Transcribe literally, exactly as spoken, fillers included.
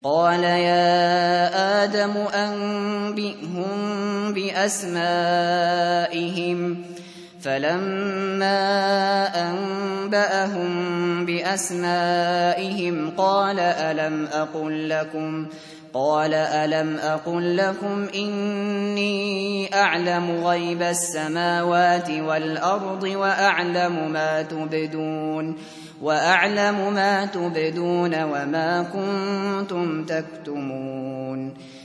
قال يا آدم أنبئهم بأسمائهم فلما أنبأهم بأسمائهم قال ألم أقل لكم قال ألم أقل لكم إني أعلم غيب السماوات والأرض وأعلم ما تبدون وأعلم ما تبدون وما كنتم تكتمون